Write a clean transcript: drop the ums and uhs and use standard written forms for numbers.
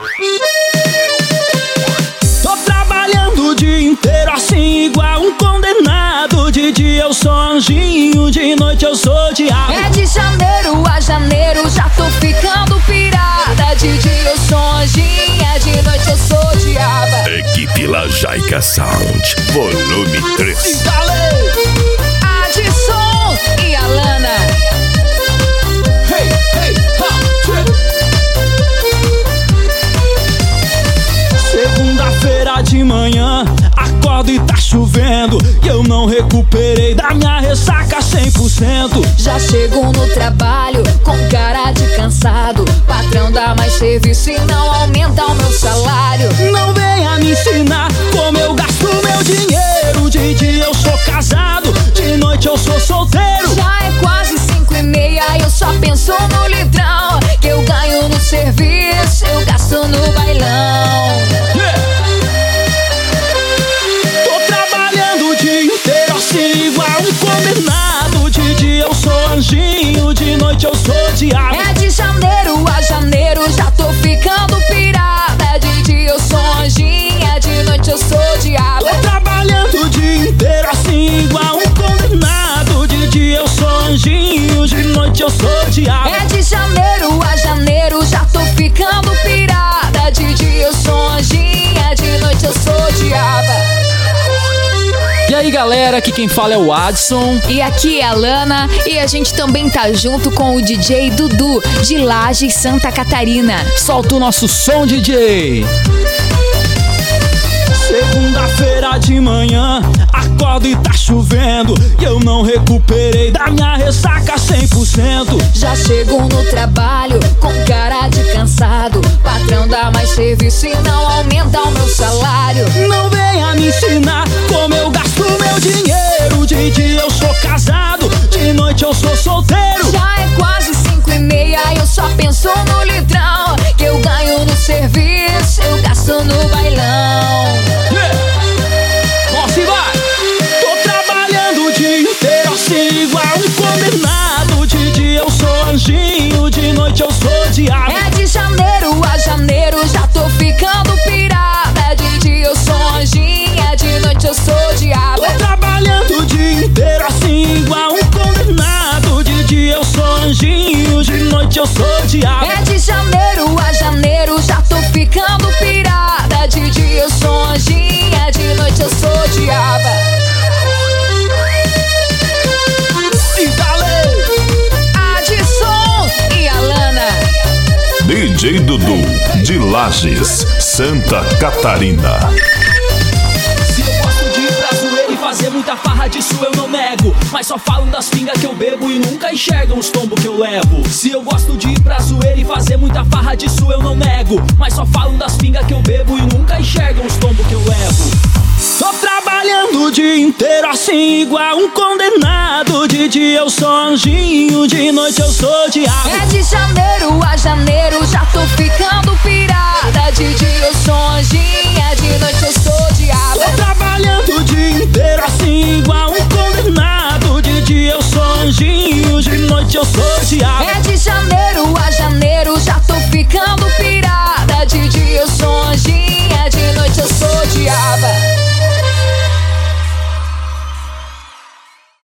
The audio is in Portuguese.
Tô trabalhando o dia inteiro assim igual um condenado. De dia eu sou anjinho, de noite eu sou diabo. É de janeiro a janeiro, já tô ficando pirada. De dia eu sou anjinha, de noite eu sou diaba. Equipe Lajaica Sound, volume 3. Adson e Alana. Hey, hey, segunda-feira de manhã, acordo e tá chovendo. E eu não recuperei da minha ressaca 100%. Já chego no trabalho com cara de cansado. Patrão dá mais serviço e não aumenta o meu salário. Não venha me ensinar como eu gasto meu dinheiro. De dia eu sou casado, de noite eu sou solteiro. Já é quase 5:30, eu só penso no litrão que eu ganho no serviço, eu gasto no bailão. Tô trabalhando o dia inteiro assim igual um condenado. De dia eu sou anjinho, de noite eu sou diabo. É de janeiro a janeiro, já tô ficando pirada. De dia eu sou anjinha, de noite eu sou diabo. Tô trabalhando o dia inteiro assim igual um condenado. De dia eu sou anjinho, de noite eu sou diabo. É de janeiro a janeiro, já tô ficando pirada. De dia eu sou anjinha, de noite eu sou diaba. E aí galera, aqui quem fala é o Adson. E aqui é a Lana. E a gente também tá junto com o DJ Dudu, de Lages, Santa Catarina. Solta o nosso som, DJ. Segunda-feira de manhã, acordo e tá chovendo. E eu não recuperei da minha ressaca 100%. Já chego no trabalho com cara de cansado. Patrão dá mais serviço e não aumenta o meu salário. Não venha me ensinar como eu gasto meu dinheiro. De dia eu sou casado, de noite eu sou solteiro. Já é quase 5:30, eu só penso no litrão que eu ganho no serviço, eu gasto no bailão. Assim vai! Tô trabalhando o dia inteiro assim igual um condenado. De dia eu sou anjinho, de noite eu sou diabo. É de janeiro a janeiro, já tô ficando pirada. De dia eu sou anjinha, de noite eu sou diabo. Tô trabalhando o dia inteiro assim igual um condenado. De dia eu sou anjinho, de noite eu sou diabo. É de janeiro a janeiro, já tô ficando pirada. De dia eu sou anjinha, de noite eu sou diaba. Adson e Alana. DJ Dudu, de Lages, Santa Catarina. Se eu gosto de ir pra zoeira e fazer muita farra, disso eu não nego. Mas só falam das pingas que eu bebo e nunca enxergam os tombos que eu levo. Se eu gosto de ir pra zoeira e fazer muita farra, disso eu não nego. Mas só falam das pingas que eu bebo e nunca enxergam os tombos que eu levo. Tô trabalhando o dia inteiro assim igual um condenado. De dia eu sou anjinho, de noite eu sou diabo. É de janeiro a janeiro, já tô ficando pirada. De dia eu sou anjinha, de noite eu sou diabo. Tô trabalhando o dia inteiro assim igual um condenado. De dia eu sou anjinho, de noite eu sou diabo. É de janeiro a janeiro, já tô